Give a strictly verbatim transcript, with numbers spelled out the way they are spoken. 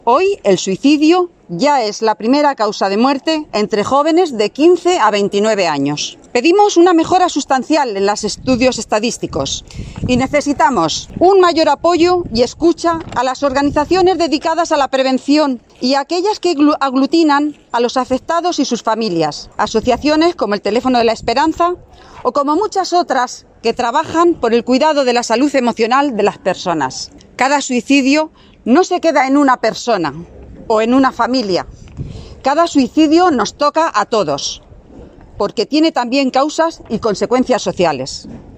Hoy el suicidio ya es la primera causa de muerte entre jóvenes de quince a veintinueve años. Pedimos una mejora sustancial en los estudios estadísticos y necesitamos un mayor apoyo y escucha a las organizaciones dedicadas a la prevención y a aquellas que aglutinan a los afectados y sus familias, asociaciones como el Teléfono de la Esperanza o como muchas otras que trabajan por el cuidado de la salud emocional de las personas. Cada suicidio no se queda en una persona o en una familia. Cada suicidio nos toca a todos, porque tiene también causas y consecuencias sociales.